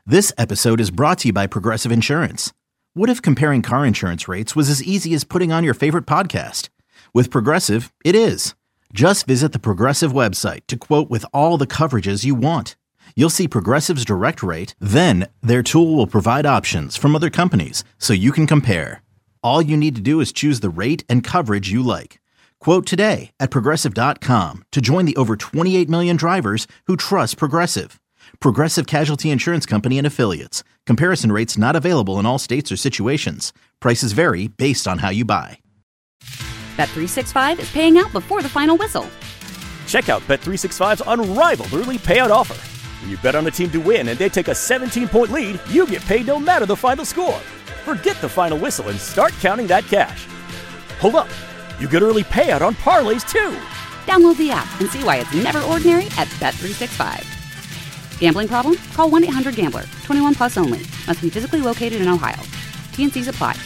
This episode is brought to you by Progressive Insurance. What if comparing car insurance rates was as easy as putting on your favorite podcast? With Progressive, it is. Just visit the Progressive website to quote with all the coverages you want. You'll see Progressive's direct rate, then their tool will provide options from other companies so you can compare. All you need to do is choose the rate and coverage you like. Quote today at Progressive.com to join the over 28 million drivers who trust Progressive. Progressive Casualty Insurance Company and Affiliates. Comparison rates not available in all states or situations. Prices vary based on how you buy. Bet365 is paying out before the final whistle. Check out Bet365's unrivaled early payout offer. When you bet on a team to win and they take a 17-point lead, you get paid no matter the final score. Forget the final whistle and start counting that cash. Hold up. You get early payout on parlays, too. Download the app and see why it's never ordinary at Bet365. Gambling problem? Call 1-800-GAMBLER. 21 plus only. Must be physically located in Ohio. T&Cs apply.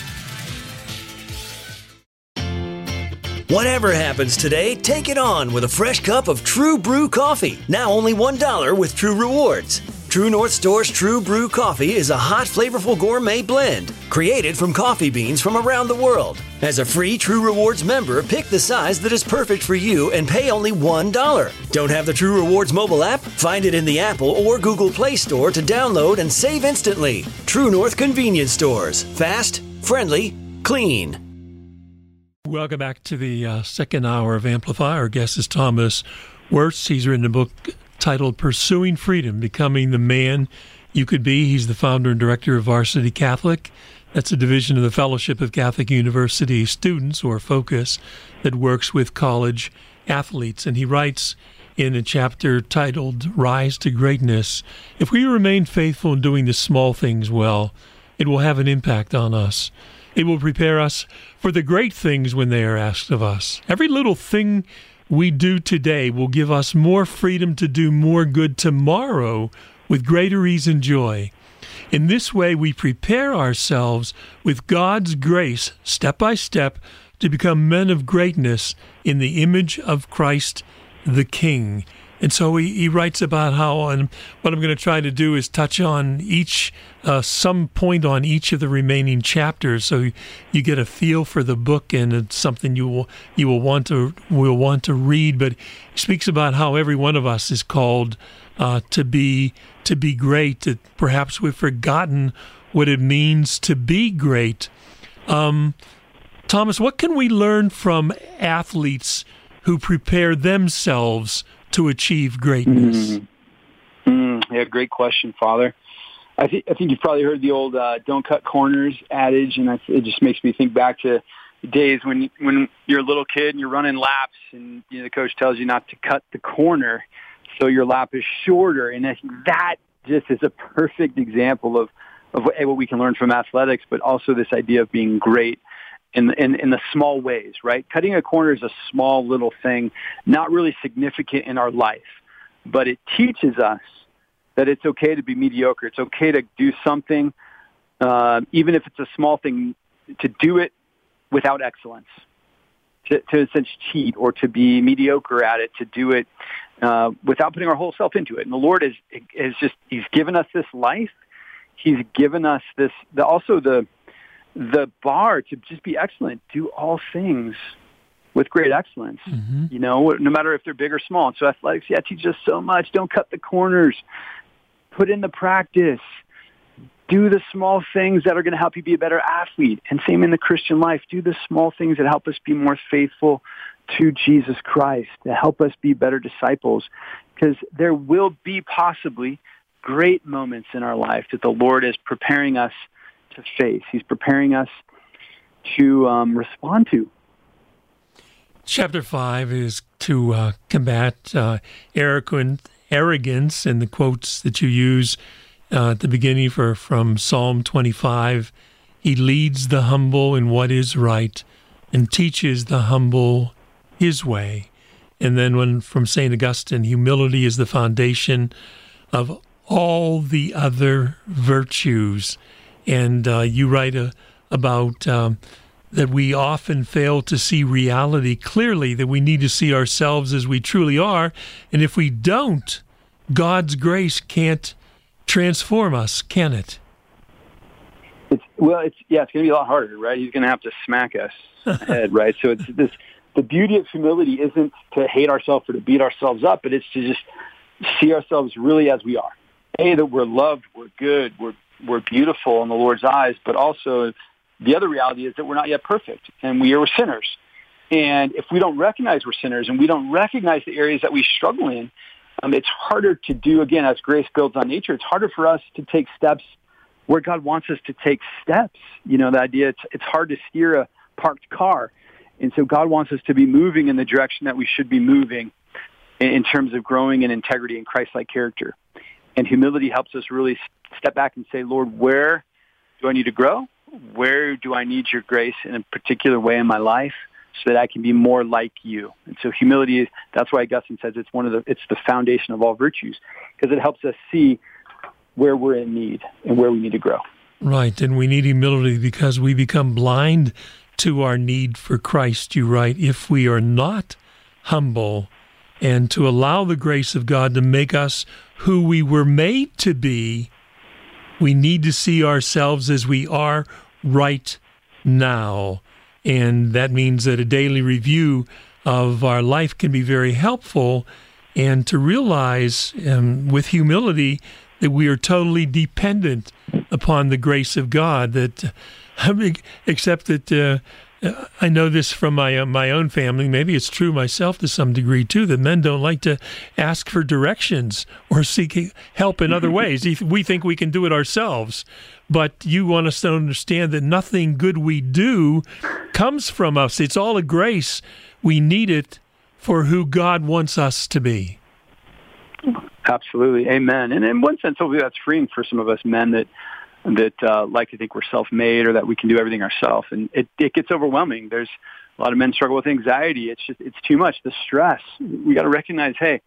Whatever happens today, take it on with a fresh cup of True Brew coffee. Now only $1 with True Rewards. True North Store's True Brew coffee is a hot, flavorful gourmet blend created from coffee beans from around the world. As a free True Rewards member, pick the size that is perfect for you and pay only $1. Don't have the True Rewards mobile app? Find it in the Apple or Google Play Store to download and save instantly. True North Convenience Stores. Fast, friendly, clean. Welcome back to the second hour of Amplify. Our guest is Thomas Wirtz. He's written a book titled Pursuing Freedom, Becoming the Man You Could Be. He's the founder and director of Varsity Catholic. That's a division of the Fellowship of Catholic University Students, or Focus, that works with college athletes. And he writes in a chapter titled Rise to Greatness, if we remain faithful in doing the small things well, it will have an impact on us. It will prepare us for the great things when they are asked of us. Every little thing we do today will give us more freedom to do more good tomorrow with greater ease and joy. In this way, we prepare ourselves with God's grace, step by step, to become men of greatness in the image of Christ the King. And so he writes about how, and what I'm going to try to do is touch on each, some point on each of the remaining chapters, so you get a feel for the book, and it's something you will want to read. But he speaks about how every one of us is called to be great. That perhaps we've forgotten what it means to be great. Thomas, what can we learn from athletes who prepare themselves to achieve greatness? Yeah, great question, Father. I think you've probably heard the old "don't cut corners" adage, and it just makes me think back to days when you're a little kid and you're running laps, and the coach tells you not to cut the corner, so your lap is shorter. And I think that just is a perfect example of what we can learn from athletics, but also this idea of being great in the small ways, right? Cutting a corner is a small little thing, not really significant in our life, but it teaches us that it's okay to be mediocre. It's okay to do something, even if it's a small thing, to do it without excellence, to essentially cheat or to be mediocre at it, to do it without putting our whole self into it. And the Lord He's given us this life. He's given us the bar to just be excellent, do all things with great excellence, no matter if they're big or small. And so athletics, teach us so much. Don't cut the corners. Put in the practice. Do the small things that are going to help you be a better athlete. And same in the Christian life. Do the small things that help us be more faithful to Jesus Christ, to help us be better disciples, because there will be possibly great moments in our life that the Lord is preparing us to face. He's preparing us to respond to. Chapter 5 is to combat arrogance, and the quotes that you use at the beginning from Psalm 25. He leads the humble in what is right and teaches the humble his way. And then from St. Augustine, humility is the foundation of all the other virtues. And you write about that we often fail to see reality clearly, that we need to see ourselves as we truly are. And if we don't, God's grace can't transform us, can it? It's going to be a lot harder, right? He's going to have to smack us ahead, right? So it's this. The beauty of humility isn't to hate ourselves or to beat ourselves up, but it's to just see ourselves really as we are. That we're loved, we're good, we're beautiful in the Lord's eyes, but also the other reality is that we're not yet perfect, and we are sinners. And if we don't recognize we're sinners and we don't recognize the areas that we struggle in, it's harder to do, again, as grace builds on nature, it's harder for us to take steps where God wants us to take steps. The idea, it's hard to steer a parked car. And so God wants us to be moving in the direction that we should be moving in terms of growing in integrity and Christ-like character. And humility helps us really step back and say, Lord, where do I need to grow? Where do I need your grace in a particular way in my life so that I can be more like you? And so humility, that's why Augustine says it's the foundation of all virtues, because it helps us see where we're in need and where we need to grow. Right, and we need humility because we become blind to our need for Christ, you write, if we are not humble and to allow the grace of God to make us who we were made to be. We need to see ourselves as we are right now. And that means that a daily review of our life can be very helpful, and to realize with humility that we are totally dependent upon the grace of God, except that I know this from my own family. Maybe it's true myself to some degree too, that men don't like to ask for directions or seek help in other ways. We think we can do it ourselves, but you want us to understand that nothing good we do comes from us. It's all a grace. We need it for who God wants us to be. Absolutely. Amen. And in one sense, hopefully that's freeing for some of us men that like to think we're self-made or that we can do everything ourselves. And it gets overwhelming. There's a lot of men struggle with anxiety. It's too much, the stress. We got to recognize, hey,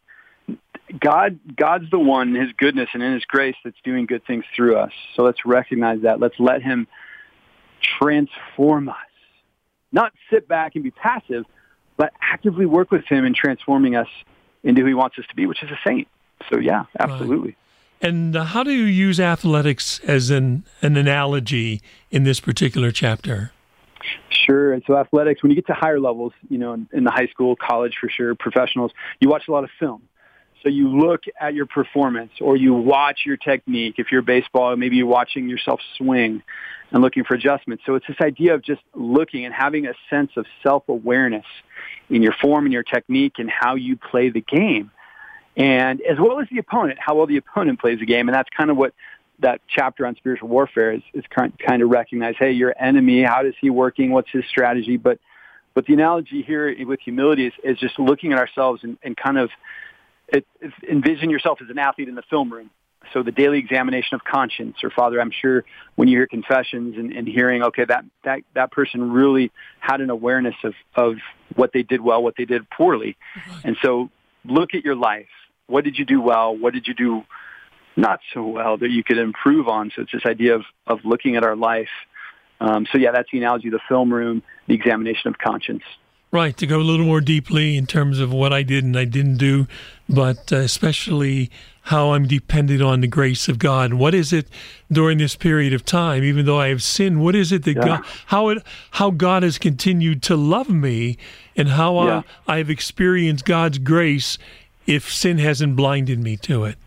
God's the one in his goodness and in his grace that's doing good things through us. So let's recognize that. Let's let him transform us. Not sit back and be passive, but actively work with him in transforming us into who he wants us to be, which is a saint. So yeah, absolutely. Right. And how do you use athletics as an analogy in this particular chapter? Sure. And so athletics, when you get to higher levels, in the high school, college for sure, professionals, you watch a lot of film. So you look at your performance or you watch your technique. If you're baseball, maybe you're watching yourself swing and looking for adjustments. So it's this idea of just looking and having a sense of self-awareness in your form and your technique and how you play the game. And as well as the opponent, how well the opponent plays the game. And that's kind of what that chapter on spiritual warfare is kind of recognize, hey, your enemy, how is he working? What's his strategy? But the analogy here with humility is just looking at ourselves and kind of envision yourself as an athlete in the film room. So the daily examination of conscience, or Father, I'm sure when you hear confessions and hearing, okay, that person really had an awareness of what they did well, what they did poorly. And so look at your life. What did you do well? What did you do not so well that you could improve on? So it's this idea of looking at our life. So yeah, that's the analogy of the film room, the examination of conscience. Right, to go a little more deeply in terms of what I did and I didn't do, but especially how I'm dependent on the grace of God. And what is it during this period of time, even though I have sinned, what is it that God, how God has continued to love me, and how I have experienced God's grace if sin hasn't blinded me to it.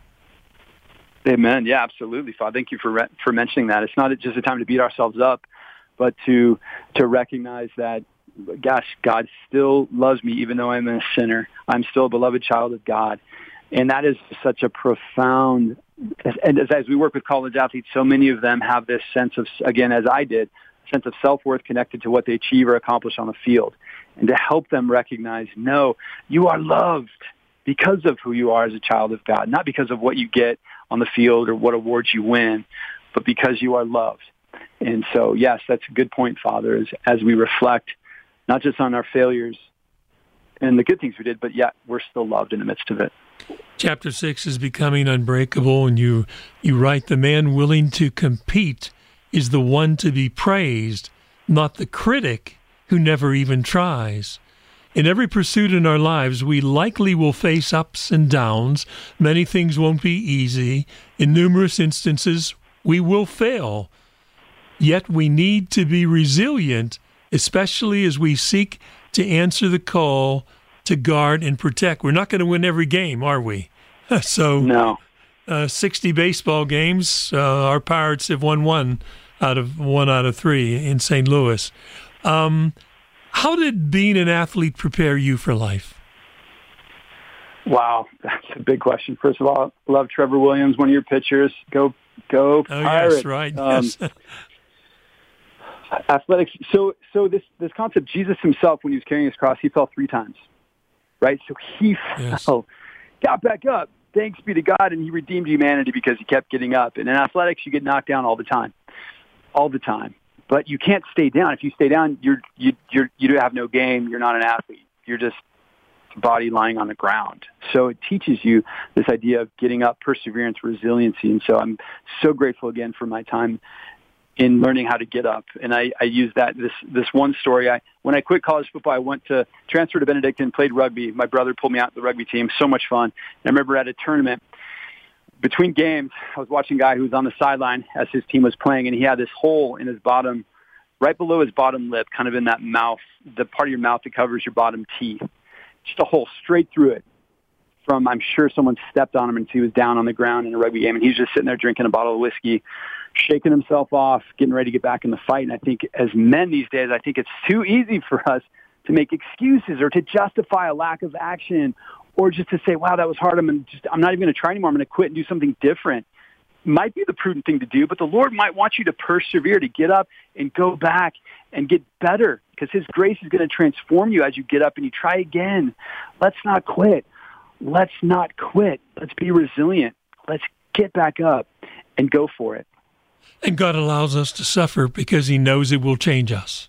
Amen. Yeah, absolutely, Father. Thank you for mentioning that. It's not just a time to beat ourselves up, but to recognize that, gosh, God still loves me even though I'm a sinner. I'm still a beloved child of God. And that is such a profound, and as we work with college athletes, so many of them have this sense of, again, as I did, sense of self-worth connected to what they achieve or accomplish on the field. And to help them recognize, no, you are loved because of who you are as a child of God, not because of what you get on the field or what awards you win, but because you are loved. And so, yes, that's a good point, Father, as we reflect not just on our failures and the good things we did, but yet we're still loved in the midst of it. Chapter 6 is becoming unbreakable, and you write, the man willing to compete is the one to be praised, not the critic who never even tries. In every pursuit in our lives, we likely will face ups and downs. Many things won't be easy. In numerous instances, we will fail. Yet we need to be resilient, especially as we seek to answer the call to guard and protect. We're not going to win every game, are we? No. 60 baseball games, our Pirates have won one out of three in St. Louis. How did being an athlete prepare you for life? Wow, that's a big question. First of all, I love Trevor Williams, one of your pitchers. Go Pirates. Oh, yes, right. Yes. Athletics. So this concept, Jesus himself, when he was carrying his cross, he fell 3 times, right? So he fell, got back up. Thanks be to God, and he redeemed humanity because he kept getting up. And in athletics, you get knocked down all the time. But you can't stay down. If you stay down, you do have no game. You're not an athlete. You're just a body lying on the ground. So it teaches you this idea of getting up, perseverance, resiliency. And so I'm so grateful again for my time in learning how to get up. And I use that, this one story. When I quit college football, I went to transfer to Benedictine, played rugby. My brother pulled me out to the rugby team. So much fun. And I remember at a tournament, between games, I was watching a guy who was on the sideline as his team was playing, and he had this hole in his bottom, right below his bottom lip, kind of in that mouth, the part of your mouth that covers your bottom teeth. Just a hole straight through it. From, I'm sure someone stepped on him and he was down on the ground in a rugby game, and he's just sitting there drinking a bottle of whiskey, shaking himself off, getting ready to get back in the fight. And I think as men these days, I think it's too easy for us to make excuses or to justify a lack of action, or just to say, wow, that was hard. I'm not even going to try anymore. I'm going to quit and do something different. Might be the prudent thing to do, but the Lord might want you to persevere, to get up and go back and get better, because his grace is going to transform you as you get up and you try again. Let's not quit. Let's not quit. Let's be resilient. Let's get back up and go for it. And God allows us to suffer because he knows it will change us.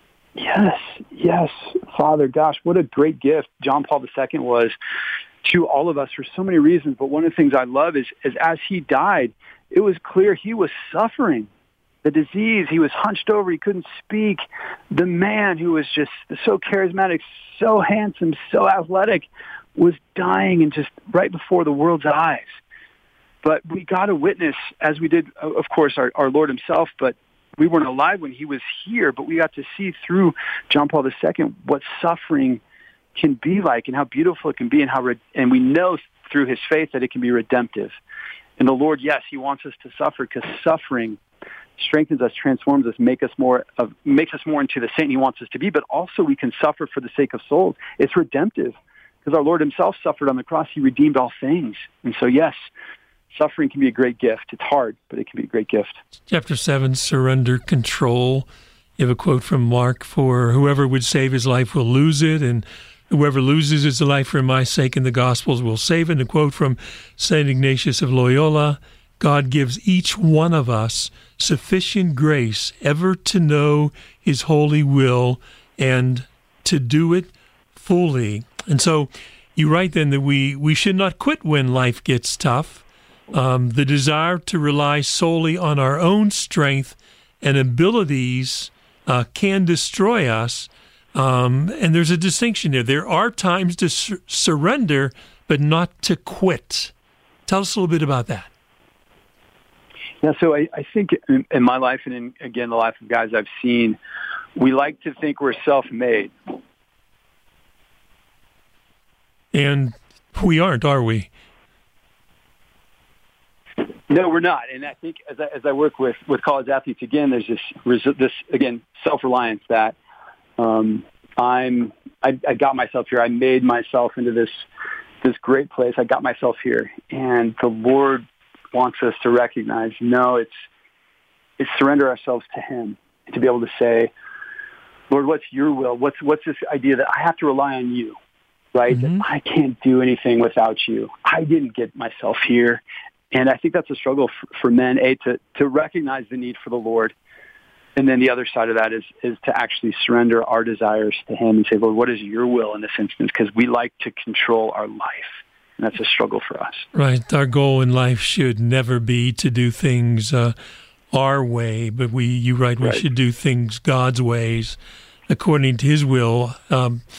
Yes, Father. Gosh, what a great gift John Paul II was to all of us for so many reasons. But one of the things I love is as he died, it was clear he was suffering the disease. He was hunched over. He couldn't speak. The man who was just so charismatic, so handsome, so athletic, was dying, and just right before the world's eyes. But we got to witness, as we did, of course, our Lord himself, but we weren't alive when he was here, but we got to see through John Paul II what suffering can be like and how beautiful it can be, and we know through his faith that it can be redemptive. And the Lord, yes, he wants us to suffer, because suffering strengthens us, transforms us, makes us more into the saint he wants us to be, but also we can suffer for the sake of souls. It's redemptive, because our Lord himself suffered on the cross. He redeemed all things. And so, yes, suffering can be a great gift. It's hard, but it can be a great gift. Chapter 7, Surrender Control. You have a quote from Mark, "For whoever would save his life will lose it, and whoever loses his life for my sake in the Gospels will save it." And a quote from St. Ignatius of Loyola, "God gives each one of us sufficient grace ever to know his holy will and to do it fully." And so you write then that we should not quit when life gets tough. The desire to rely solely on our own strength and abilities can destroy us. And there's a distinction there. There are times to surrender, but not to quit. Tell us a little bit about that. Yeah, so I think in my life, and again, the life of guys I've seen, we like to think we're self-made. And we aren't, are we? No, we're not. And I think as I work with college athletes, again, there's this again, self-reliance that I got myself here. I made myself into this great place. I got myself here. And the Lord wants us to recognize, no, it's surrender ourselves to him, and to be able to say, Lord, what's your will? What's this idea that I have to rely on you, right? Mm-hmm. That I can't do anything without you. I didn't get myself here. And I think that's a struggle for men, to recognize the need for the Lord. And then the other side of that is to actually surrender our desires to him and say, Lord, what is your will in this instance? Because we like to control our life. And that's a struggle for us. Right. Our goal in life should never be to do things our way, but we should do things God's ways, according to his will.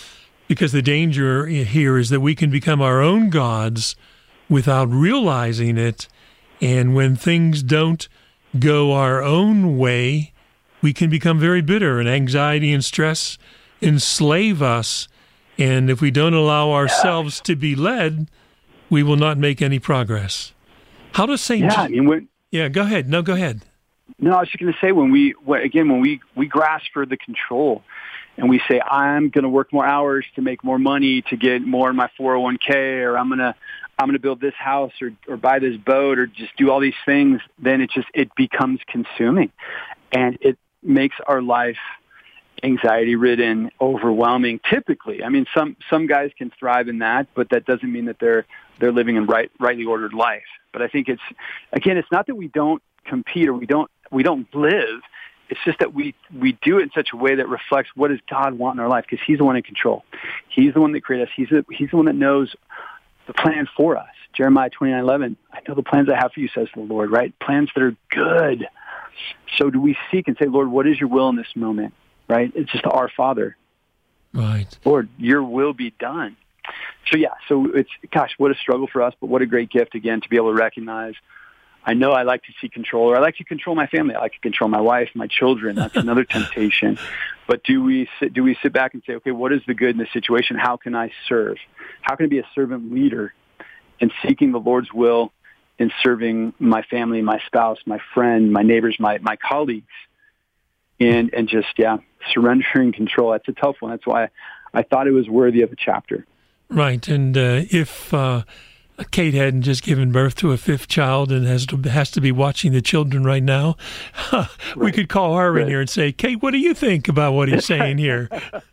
because the danger here is that we can become our own gods without realizing it. And when things don't go our own way, we can become very bitter, and anxiety and stress enslave us. And if we don't allow ourselves to be led, we will not make any progress. How does St. go ahead. No, go ahead. No, I was just going to say, when we grasp for the control, and we say, I'm going to work more hours to make more money to get more in my 401k, or I'm going to build this house or buy this boat or just do all these things, then it becomes consuming, and it makes our life anxiety-ridden, overwhelming. Typically, I mean, some guys can thrive in that, but that doesn't mean that they're living a rightly ordered life. But I think it's not that we don't compete or we don't live. It's just that we do it in such a way that reflects what does God want in our life, because He's the one in control. He's the one that created us. He's the one that knows the plan for us. Jeremiah 29:11. I know the plans I have for you, says the Lord. Right, plans that are good. So do we seek and say, Lord, what is your will in this moment? Right, it's just our Father. Right, Lord, your will be done. So it's, gosh, what a struggle for us, but what a great gift again to be able to recognize. I know I like to seek control, or I like to control my family. I like to control my wife, my children. That's another temptation. But do we sit back and say, okay, what is the good in this situation? How can I serve? How can I be a servant leader in seeking the Lord's will, in serving my family, my spouse, my friend, my neighbors, my colleagues, and just, surrendering control? That's a tough one. That's why I thought it was worthy of a chapter. Right, and if Kate hadn't just given birth to a fifth child and has to be watching the children right now, we could call her in here and say, Kate, what do you think about what he's saying here?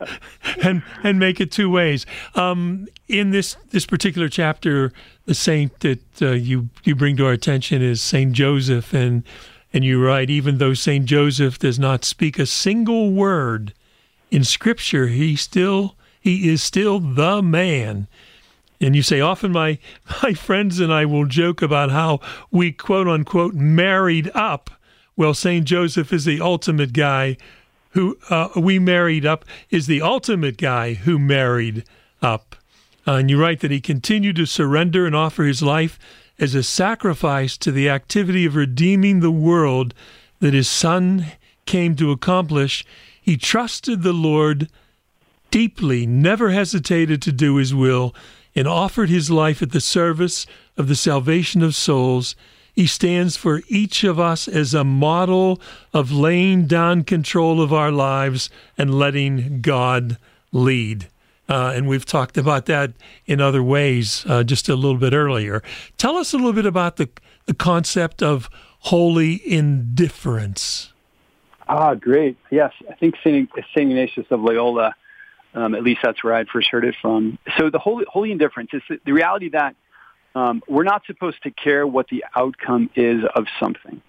and make it two ways. In this particular chapter, the saint that you bring to our attention is St. Joseph, and you write, even though St. Joseph does not speak a single word in Scripture, he is still the man. And you say, often my friends and I will joke about how we, quote unquote, married up. Well, St. Joseph is the ultimate guy who we married up, is the ultimate guy who married up. And you write that he continued to surrender and offer his life as a sacrifice to the activity of redeeming the world that his son came to accomplish. He trusted the Lord deeply, never hesitated to do his will, and offered his life at the service of the salvation of souls. He stands for each of us as a model of laying down control of our lives and letting God lead. And we've talked about that in other ways just a little bit earlier. Tell us a little bit about the concept of holy indifference. Great. Yes, I think St. Ignatius of Loyola, at least that's where I'd first heard it from. So the holy indifference is the reality that we're not supposed to care what the outcome is of something.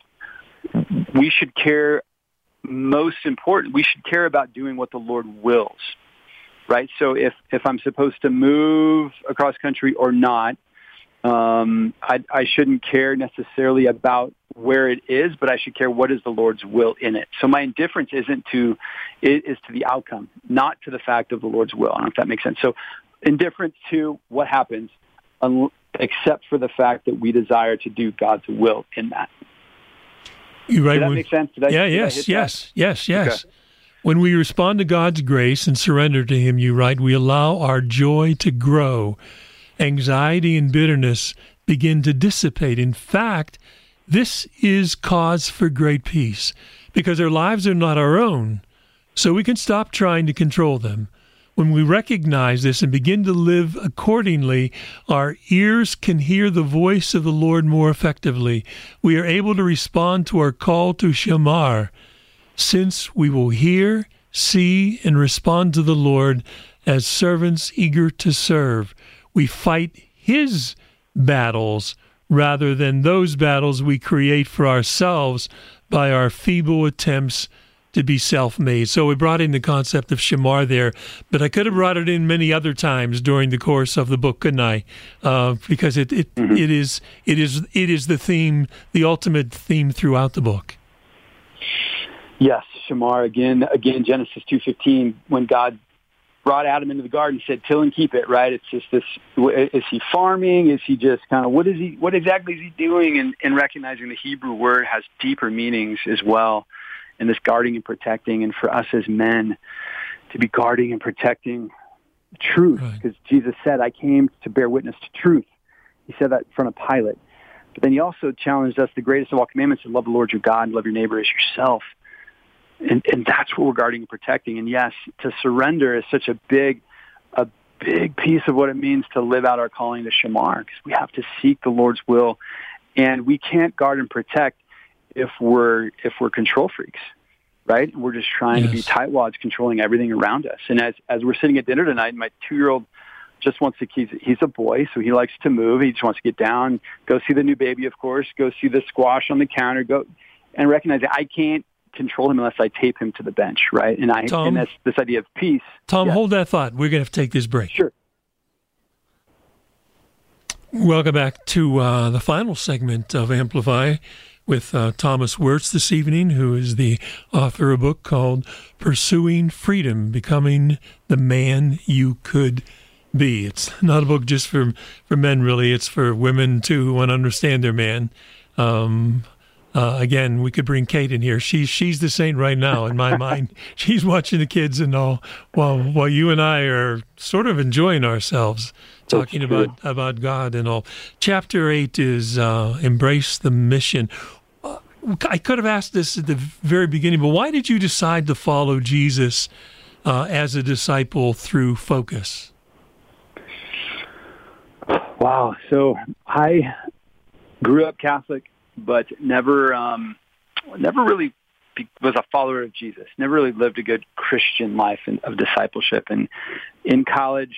We should care, most important, we should care about doing what the Lord wills, right? So if I'm supposed to move across country or not, I shouldn't care necessarily about where it is, but I should care what is the Lord's will in it. So my indifference is to the outcome, not to the fact of the Lord's will. I don't know if that makes sense. So indifference to what happens, except for the fact that we desire to do God's will in that. You're right. Does that make sense? Yes. Okay. When we respond to God's grace and surrender to Him, you write, we allow our joy to grow. Anxiety and bitterness begin to dissipate. In fact, this is cause for great peace, because our lives are not our own, so we can stop trying to control them. When we recognize this and begin to live accordingly, our ears can hear the voice of the Lord more effectively. We are able to respond to our call to Shamar, since we will hear, see, and respond to the Lord as servants eager to serve. We fight His battles rather than those battles we create for ourselves by our feeble attempts to be self-made. So we brought in the concept of Shamar there, but I could have brought it in many other times during the course of the book, couldn't I? Because it is the theme, the ultimate theme throughout the book. Yes, Shamar again. Genesis 2:15, when God brought Adam into the garden, said, till and keep it, right? It's just this, is he farming? Is he just kind of, what exactly is he doing? And recognizing the Hebrew word has deeper meanings as well, and this guarding and protecting. And for us as men to be guarding and protecting truth, because Jesus said, I came to bear witness to truth. He said that in front of Pilate. But then he also challenged us, the greatest of all commandments, to love the Lord your God and love your neighbor as yourself. And that's what we're guarding and protecting. And yes, to surrender is such a big piece of what it means to live out our calling to Shamar, because we have to seek the Lord's will, and we can't guard and protect if we're control freaks, right? We're just trying to be tightwads, controlling everything around us. And as we're sitting at dinner tonight, my 2-year-old just wants to, he's a boy, so he likes to move. He just wants to get down, go see the new baby, of course, go see the squash on the counter, go and recognize that I can't control him unless I tape him to the bench, right? And that's this idea of peace. Tom, hold that thought. We're going to have to take this break. Sure. Welcome back to the final segment of Amplify with Thomas Wirtz this evening, who is the author of a book called Pursuing Freedom, Becoming the Man You Could Be. It's not a book just for men, really. It's for women, too, who want to understand their man. Again, we could bring Kate in here. She's the saint right now in my mind. She's watching the kids and all, while you and I are sort of enjoying ourselves, talking about God and all. Chapter 8 is Embrace the Mission. I could have asked this at the very beginning, but why did you decide to follow Jesus as a disciple through Focus? Wow. So I grew up Catholic, but never really was a follower of Jesus. Never really lived a good Christian life of discipleship. And in college,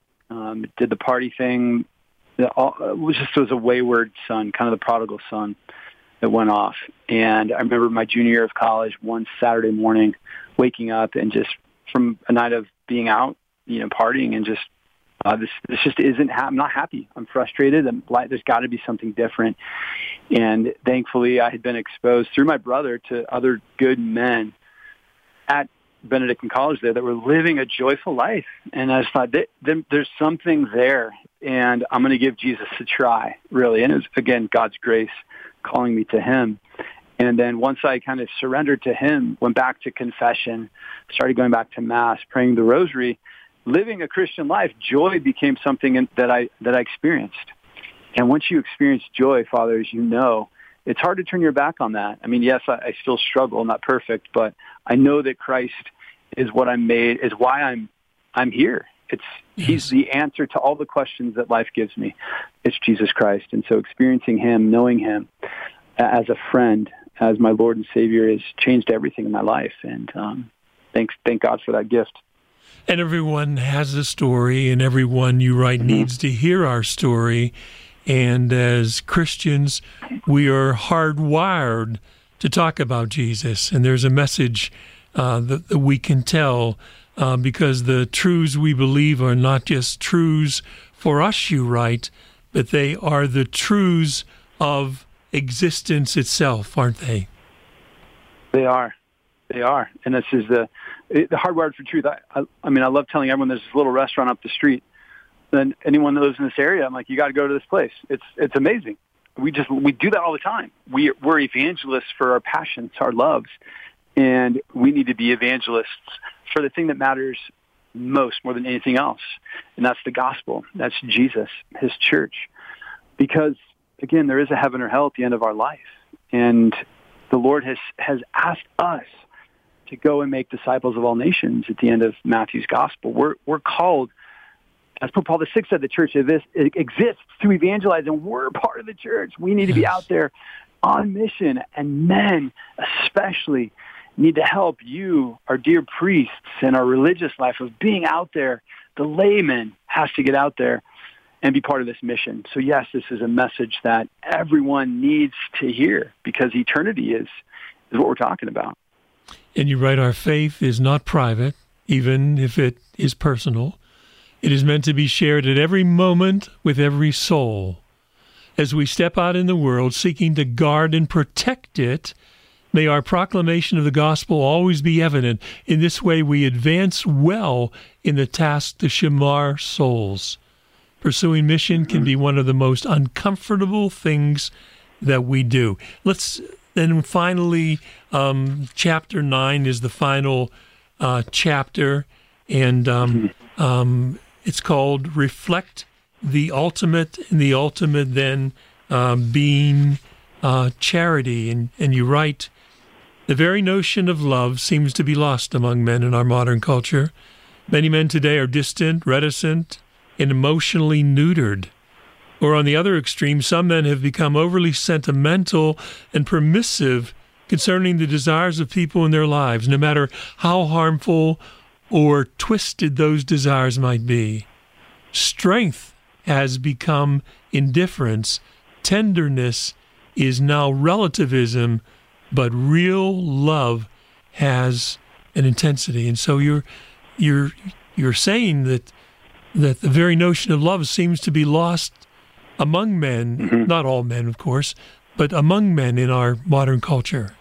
did the party thing. It was a wayward son, kind of the prodigal son that went off. And I remember my junior year of college, one Saturday morning, waking up and just from a night of being out, partying, and just this just isn't. I'm not happy. I'm frustrated. There's got to be something different. And thankfully, I had been exposed through my brother to other good men at Benedictine College there that were living a joyful life. And I just thought, there's something there, and I'm going to give Jesus a try, really. And it was, again, God's grace calling me to him. And then once I kind of surrendered to him, went back to confession, started going back to Mass, praying the Rosary, living a Christian life, joy became something that I experienced. And once you experience joy, Father, as you know, it's hard to turn your back on that. I mean, yes, I still struggle, not perfect, but I know that Christ is what I'm made, is why I'm here. He's the answer to all the questions that life gives me. It's Jesus Christ. And so experiencing him, knowing him as a friend, as my Lord and Savior, has changed everything in my life. And thank God for that gift. And everyone has a story, and everyone you write needs to hear our story. And as Christians, we are hardwired to talk about Jesus. And there's a message that we can tell because the truths we believe are not just truths for us, you write, but they are the truths of existence itself, aren't they? They are. And this is the hardwired for truth. I mean, I love telling everyone there's this little restaurant up the street. Then anyone that lives in this area, I'm like, you got to go to this place. It's amazing. We do that all the time. We're evangelists for our passions, our loves, and we need to be evangelists for the thing that matters most, more than anything else, and that's the gospel. That's Jesus, his church. Because again, there is a heaven or hell at the end of our life, and the Lord has asked us to go and make disciples of all nations. At the end of Matthew's gospel, we're called. As Pope Paul VI said, the church exists to evangelize, and we're part of the church. We need to be out there on mission, and men especially need to help you, our dear priests, in our religious life of being out there. The layman has to get out there and be part of this mission. So yes, this is a message that everyone needs to hear, because eternity is what we're talking about. And you write, our faith is not private, even if it is personal. It is meant to be shared at every moment with every soul. As we step out in the world seeking to guard and protect it, May our proclamation of the gospel always be evident. In this way, we advance well in the task to shamar souls. Pursuing mission can be one of the most uncomfortable things that we do. Then finally, chapter 9 is the final chapter, and it's called Reflect the Ultimate, and the ultimate then being charity. And you write, the very notion of love seems to be lost among men in our modern culture. Many men today are distant, reticent, and emotionally neutered. Or on the other extreme, some men have become overly sentimental and permissive concerning the desires of people in their lives, no matter how harmful or twisted those desires might be. Strength has become indifference. Tenderness is now relativism, but real love has an intensity. And so you're saying that the very notion of love seems to be lost among men, not all men, of course, but among men in our modern culture.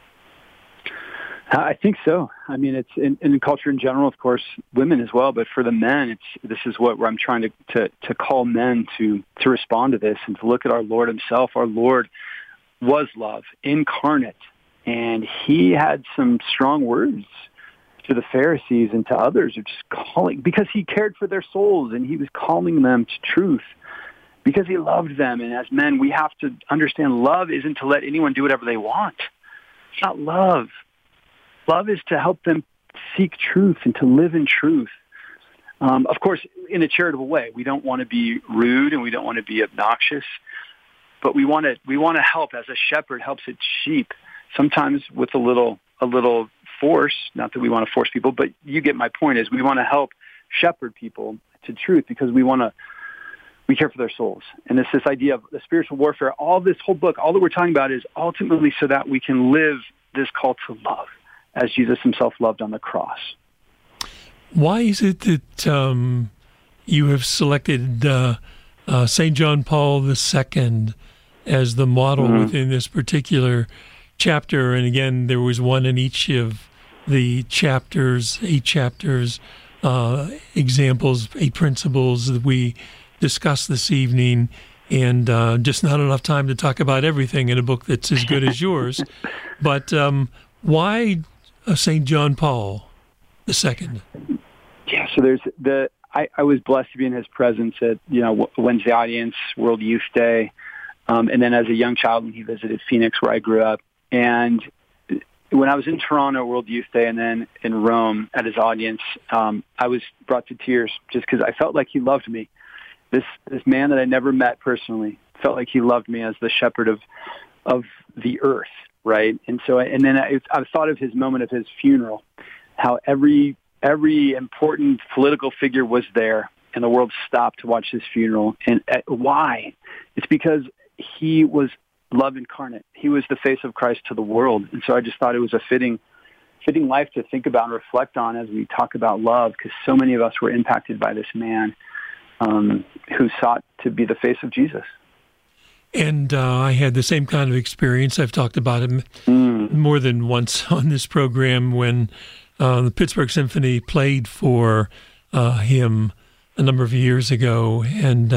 I think so. I mean, it's in culture in general, of course, women as well. But for the men, this is where I'm trying to call men to respond to this and to look at our Lord himself. Our Lord was love incarnate, and he had some strong words to the Pharisees and to others, of just calling, because he cared for their souls and he was calling them to truth because he loved them. And as men, we have to understand love isn't to let anyone do whatever they want. It's not love. Love is to help them seek truth and to live in truth. Of course, in a charitable way. We don't want to be rude and we don't want to be obnoxious, but we want to help as a shepherd helps its sheep. Sometimes with a little force. Not that we want to force people, but you get my point. Is we want to help shepherd people to truth because we care for their souls. And it's this idea of the spiritual warfare. All this whole book, all that we're talking about is ultimately so that we can live this call to love as Jesus himself loved on the cross. Why is it that you have selected St. John Paul II as the model within this particular chapter? And again, there was one in each of the chapters, 8 chapters, examples, 8 principles that we discussed this evening, and just not enough time to talk about everything in a book that's as good as yours. But why St. John Paul II? Yeah, so there's I was blessed to be in his presence at Wednesday Audience, World Youth Day, and then as a young child when he visited Phoenix, where I grew up. And when I was in Toronto, World Youth Day, and then in Rome at his audience, I was brought to tears just because I felt like he loved me. This man that I never met personally felt like he loved me as the shepherd of the earth, right? And so, and then I thought of his moment of his funeral, how every important political figure was there, and the world stopped to watch his funeral. And why? It's because he was love incarnate. He was the face of Christ to the world. And so I just thought it was a fitting life to think about and reflect on as we talk about love, because so many of us were impacted by this man who sought to be the face of Jesus. And I had the same kind of experience. I've talked about him more than once on this program when the Pittsburgh Symphony played for him a number of years ago, and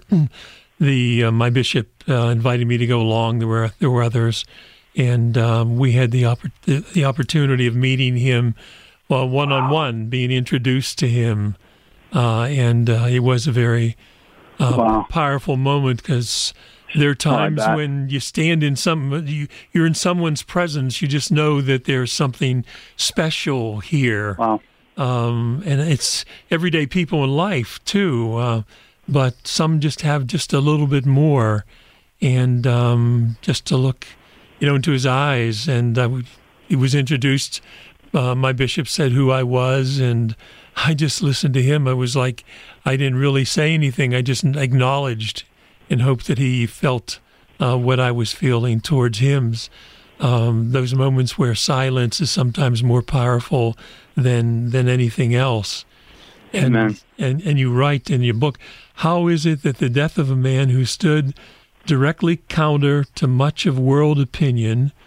my bishop invited me to go along. There were others, and we had the opportunity of meeting him one-on-one, being introduced to him, and it was a very powerful moment, because there are times when you stand in you're in someone's presence, you just know that there's something special here. Wow. And it's everyday people in life too, but some just have just a little bit more, and just to look, into his eyes. And he was introduced. My bishop said who I was, and I just listened to him. I was like, I didn't really say anything. I just acknowledged and hoped that he felt what I was feeling towards him. Those moments where silence is sometimes more powerful than anything else. Amen. And you write in your book, how is it that the death of a man who stood directly counter to much of world opinion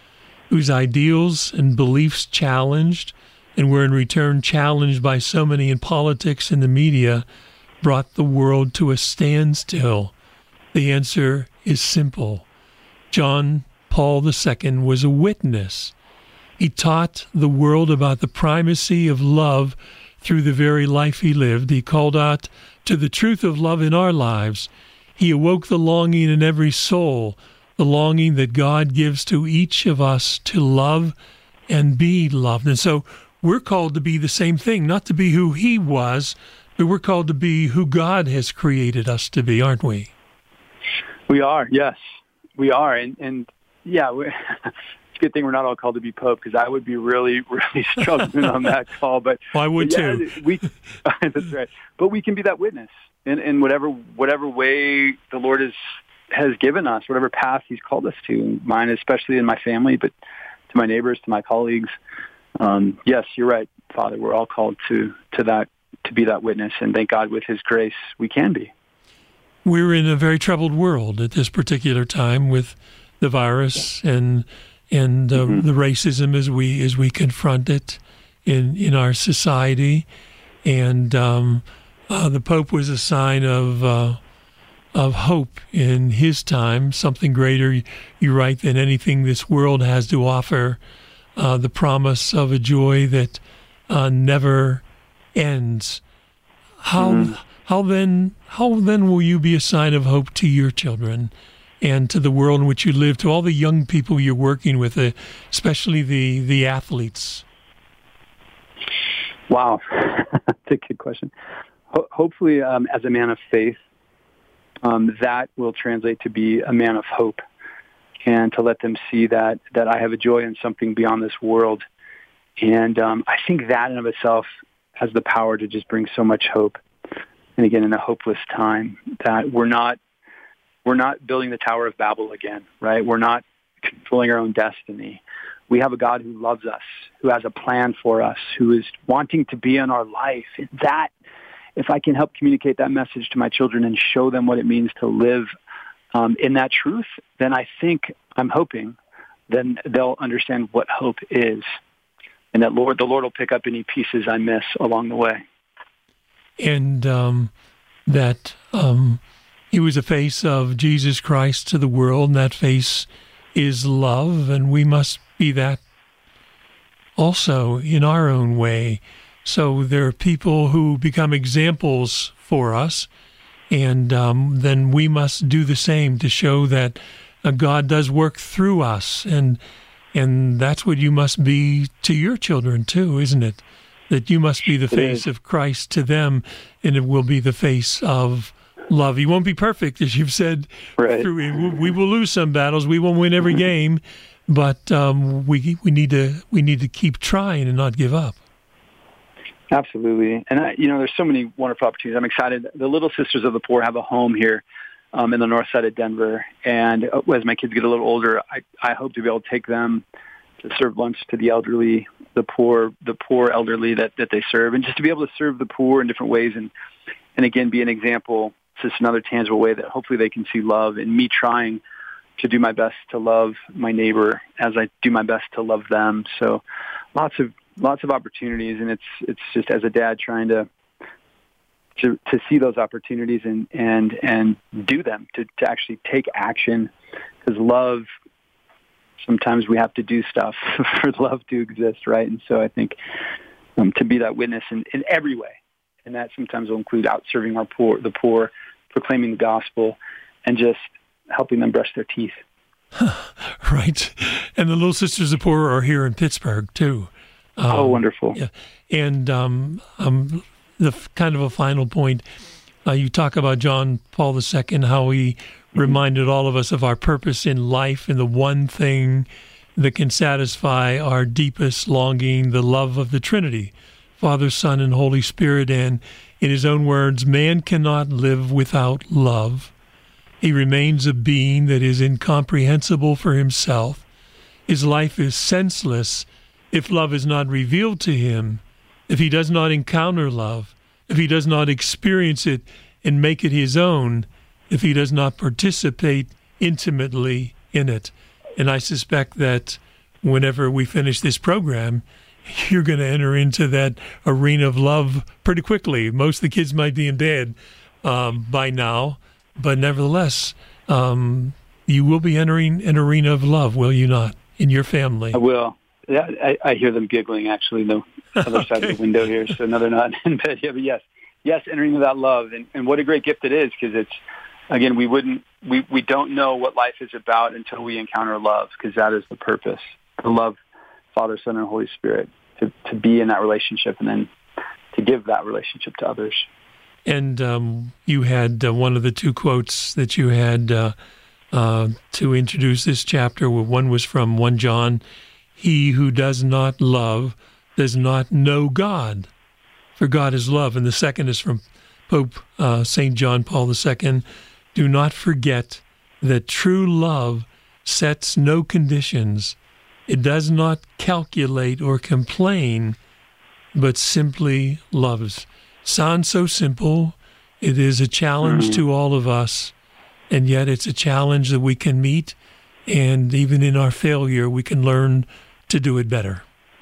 whose ideals and beliefs challenged, and were in return challenged by so many in politics and the media, brought the world to a standstill? The answer is simple. John Paul II was a witness. He taught the world about the primacy of love through the very life he lived. He called out to the truth of love in our lives. He awoke the longing in every soul, the longing that God gives to each of us to love and be loved. And so we're called to be the same thing, not to be who he was, but we're called to be who God has created us to be, aren't we? We are, yes, we are. And yeah, it's a good thing we're not all called to be Pope, because I would be really, really struggling on that call. But well, I would too. That's right. But we can be that witness in whatever way the Lord has given us, whatever path he's called us to. Mine, especially in my family, but to my neighbors, to my colleagues. Yes, you're right, Father. We're all called to be that witness, and thank God with his grace we can be. We're in a very troubled world at this particular time with the virus and the racism as we confront it in our society, and the Pope was a sign of hope in his time, something greater, you're right, than anything this world has to offer. The promise of a joy that never ends. How then will you be a sign of hope to your children and to the world in which you live, to all the young people you're working with, especially the athletes? Wow, that's a good question. Hopefully, as a man of faith, that will translate to be a man of hope, and to let them see that I have a joy in something beyond this world. And I think that in of itself has the power to just bring so much hope. And again, in a hopeless time, that we're not building the Tower of Babel again, right? We're not controlling our own destiny. We have a God who loves us, who has a plan for us, who is wanting to be in our life. And that, if I can help communicate that message to my children and show them what it means to live in that truth, then I'm hoping, then they'll understand what hope is, and that the Lord will pick up any pieces I miss along the way. And that he was a face of Jesus Christ to the world, and that face is love, and we must be that also in our own way. So there are people who become examples for us, and then we must do the same to show that God does work through us, and that's what you must be to your children too, isn't it? That you must be the face of Christ to them, and it will be the face of love. He won't be perfect, as you've said. Right. We will lose some battles. We won't win every game, but we need to keep trying and not give up. Absolutely. And there's so many wonderful opportunities. I'm excited. The Little Sisters of the Poor have a home here in the north side of Denver. And as my kids get a little older, I hope to be able to take them to serve lunch to the elderly, the poor elderly that they serve, and just to be able to serve the poor in different ways, and again be an example. It's just another tangible way that hopefully they can see love, and me trying to do my best to love my neighbor as I do my best to love them. So lots of opportunities, and it's just as a dad trying to see those opportunities and do them, to actually take action, because love, sometimes we have to do stuff for love to exist, right? And so I think to be that witness in every way, and that sometimes will include out serving the poor, proclaiming the gospel, and just helping them brush their teeth. Right. And the Little Sisters of the Poor are here in Pittsburgh too. Wonderful. Yeah. And the kind of a final point, you talk about John Paul II, how he reminded all of us of our purpose in life and the one thing that can satisfy our deepest longing, the love of the Trinity, Father, Son, and Holy Spirit. And in his own words, man cannot live without love. He remains a being that is incomprehensible for himself. His life is senseless if love is not revealed to him, if he does not encounter love, if he does not experience it and make it his own, if he does not participate intimately in it. And I suspect that whenever we finish this program, you're going to enter into that arena of love pretty quickly. Most of the kids might be in bed by now, but nevertheless, you will be entering an arena of love, will you not, in your family? I will. Yeah, I hear them giggling, actually, the other side of the window here, so no, they're not in bed yet, but yes, entering into that love, and what a great gift it is, because it's, again, we don't know what life is about until we encounter love, because that is the purpose, to love Father, Son, and Holy Spirit, to be in that relationship, and then to give that relationship to others. And you had one of the two quotes that you had to introduce this chapter. One was from 1 John, "He who does not love does not know God, for God is love." And the second is from Pope St. John Paul II, "Do not forget that true love sets no conditions. It does not calculate or complain, but simply loves." Sounds so simple. It is a challenge to all of us, and yet it's a challenge that we can meet, and even in our failure, we can learn to do it better.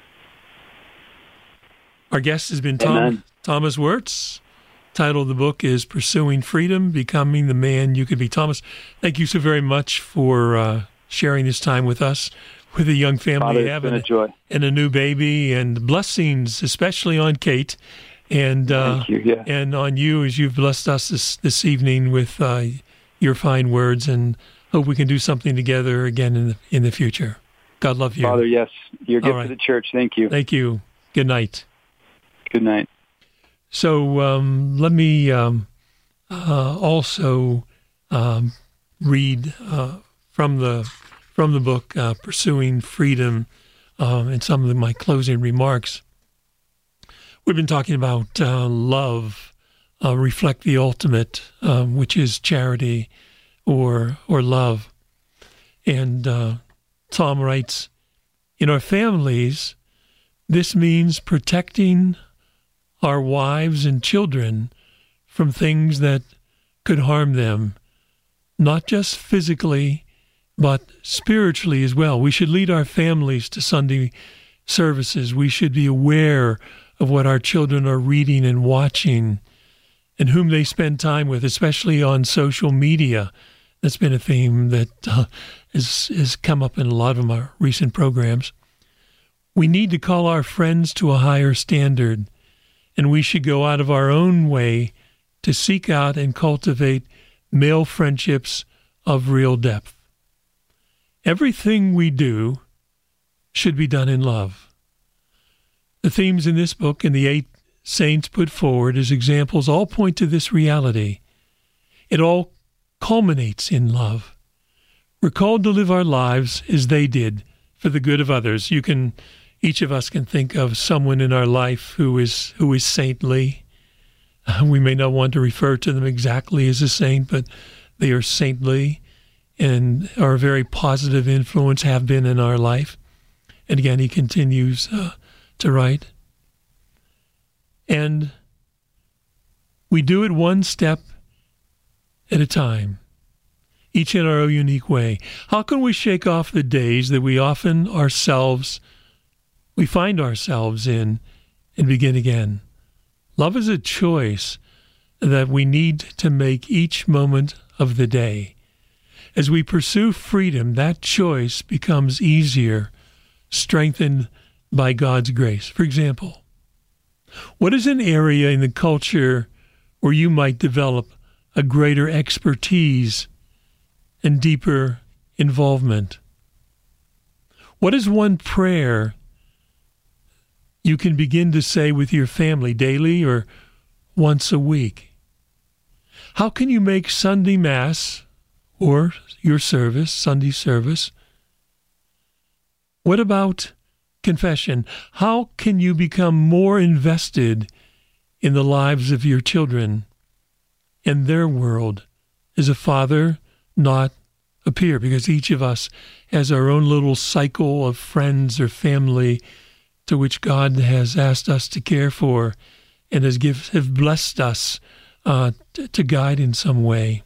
Our guest has been Thomas Wurtz. Title of the book is Pursuing Freedom, Becoming the Man You Could Be. Thomas, thank you so very much for sharing this time with us, with a young family you have, and a new baby, and blessings, especially on Kate, and thank you, yeah. And on you as you've blessed us this evening with your fine words, and hope we can do something together again in the future. God love you. Father, yes, your gift to the church. Thank you. Thank you. Good night. Good night. So let me also read from the book Pursuing Freedom, and some of my closing remarks. We've been talking about love, reflect the ultimate, which is charity or love. And Tom writes, "In our families, this means protecting our wives and children from things that could harm them, not just physically, but spiritually as well. We should lead our families to Sunday services. We should be aware of what our children are reading and watching, and whom they spend time with, especially on social media." That's been a theme that has come up in a lot of our recent programs. "We need to call our friends to a higher standard, and we should go out of our own way to seek out and cultivate male friendships of real depth. Everything we do should be done in love." The themes in this book and the 8 saints put forward as examples all point to this reality. It all culminates in love. We're called to live our lives as they did for the good of others. Each of us can think of someone in our life who is saintly. We may not want to refer to them exactly as a saint, but they are saintly and are a very positive influence, have been in our life. And again, he continues to write. And we do it one step at a time, each in our own unique way. How can we shake off the days that we find ourselves in and begin again? Love is a choice that we need to make each moment of the day. As we pursue freedom, that choice becomes easier, strengthened by God's grace. For example, what is an area in the culture where you might develop a greater expertise and deeper involvement? What is one prayer you can begin to say with your family daily or once a week? How can you make Sunday Mass or your service, Sunday service? What about confession? How can you become more invested in the lives of your children and their world as a father, not a peer? Because each of us has our own little cycle of friends or family to which God has asked us to care for and have blessed us to guide in some way.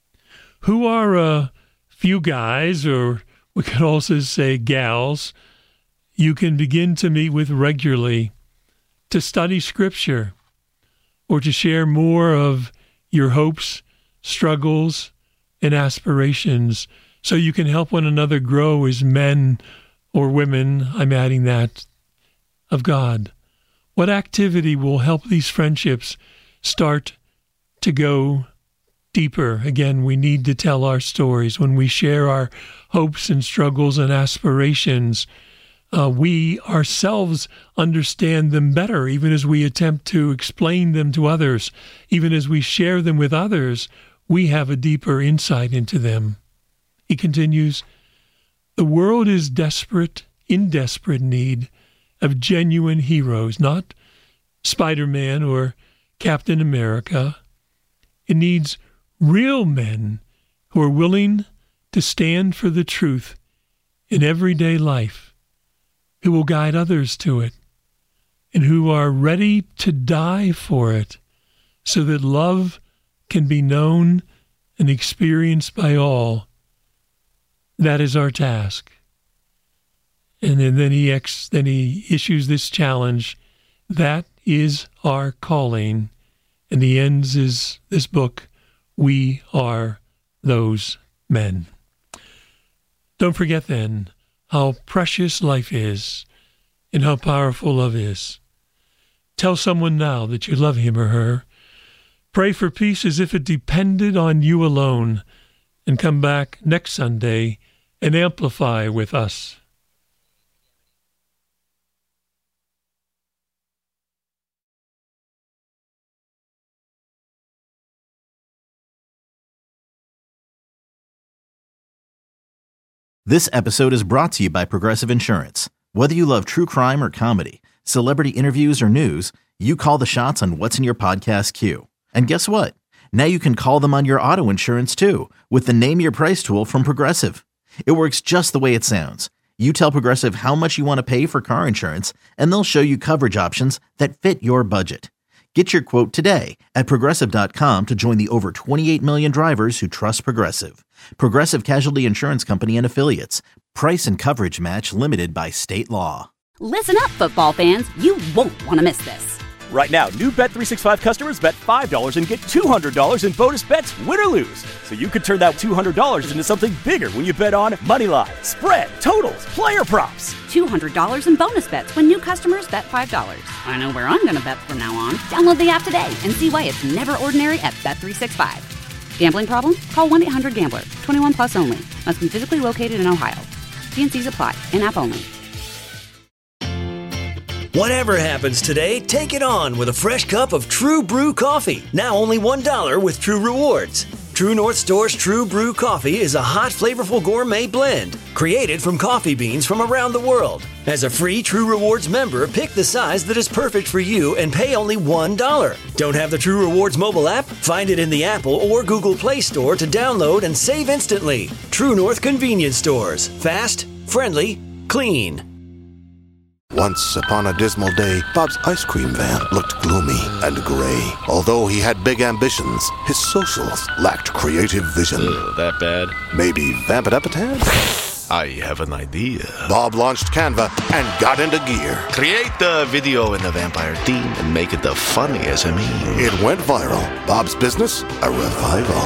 Who are a few guys, or we could also say gals, you can begin to meet with regularly to study Scripture or to share more of your hopes, struggles, and aspirations so you can help one another grow as men or women, I'm adding that, of God. What activity will help these friendships start to go deeper? Again, we need to tell our stories. When we share our hopes and struggles and aspirations, we ourselves understand them better, even as we attempt to explain them to others. Even as we share them with others, we have a deeper insight into them. He continues, the world is in desperate need of genuine heroes, not Spider-Man or Captain America. It needs real men who are willing to stand for the truth in everyday life, who will guide others to it, and who are ready to die for it so that love can be known and experienced by all. That is our task. And then he issues this challenge. That is our calling. And he ends this book, We Are Those Men. Don't forget then how precious life is and how powerful love is. Tell someone now that you love him or her. Pray for peace as if it depended on you alone. And come back next Sunday and amplify with us. This episode is brought to you by Progressive Insurance. Whether you love true crime or comedy, celebrity interviews or news, you call the shots on what's in your podcast queue. And guess what? Now you can call them on your auto insurance too with the Name Your Price tool from Progressive. It works just the way it sounds. You tell Progressive how much you want to pay for car insurance, and they'll show you coverage options that fit your budget. Get your quote today at Progressive.com to join the over 28 million drivers who trust Progressive. Progressive Casualty Insurance Company and Affiliates. Price and coverage match limited by state law. Listen up, football fans. You won't want to miss this. Right now, new Bet365 customers bet $5 and get $200 in bonus bets, win or lose. So you could turn that $200 into something bigger when you bet on moneyline, spread, totals, player props. $200 in bonus bets when new customers bet $5. I know where I'm going to bet from now on. Download the app today and see why it's never ordinary at Bet365. Gambling problem? Call 1-800-GAMBLER. 21 plus only. Must be physically located in Ohio. T&Cs apply. In-app only. Whatever happens today, take it on with a fresh cup of True Brew coffee. Now only $1 with True Rewards. True North Store's True Brew coffee is a hot, flavorful gourmet blend created from coffee beans from around the world. As a free True Rewards member, pick the size that is perfect for you and pay only $1. Don't have the True Rewards mobile app? Find it in the Apple or Google Play Store to download and save instantly. True North Convenience Stores. Fast, friendly, clean. Once upon a dismal day, Bob's ice cream van looked gloomy and gray. Although he had big ambitions, his socials lacked creative vision. That bad? Maybe vamp it up a tad? I have an idea. Bob launched Canva and got into gear. Create the video in the vampire theme and make it the funniest SME. It went viral. Bob's business, a revival.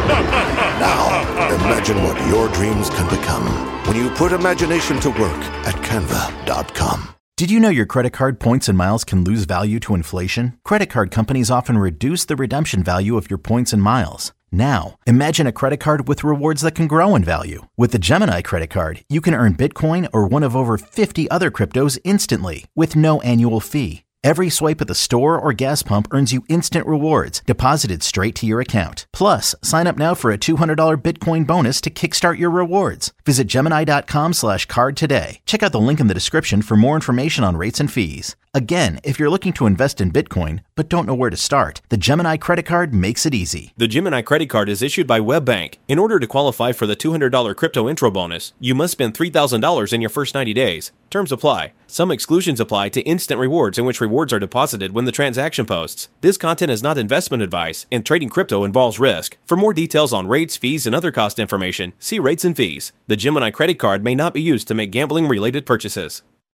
Now, imagine what your dreams can become when you put imagination to work at Canva.com. Did you know your credit card points and miles can lose value to inflation? Credit card companies often reduce the redemption value of your points and miles. Now, imagine a credit card with rewards that can grow in value. With the Gemini credit card, you can earn Bitcoin or one of over 50 other cryptos instantly with no annual fee. Every swipe at the store or gas pump earns you instant rewards deposited straight to your account. Plus, sign up now for a $200 Bitcoin bonus to kickstart your rewards. Visit Gemini.com/card today. Check out the link in the description for more information on rates and fees. Again, if you're looking to invest in Bitcoin but don't know where to start, the Gemini credit card makes it easy. The Gemini credit card is issued by WebBank. In order to qualify for the $200 crypto intro bonus, you must spend $3,000 in your first 90 days. Terms apply. Some exclusions apply to instant rewards in which rewards are deposited when the transaction posts. This content is not investment advice, and trading crypto involves risk. For more details on rates, fees, and other cost information, see rates and fees. The Gemini credit card may not be used to make gambling-related purchases.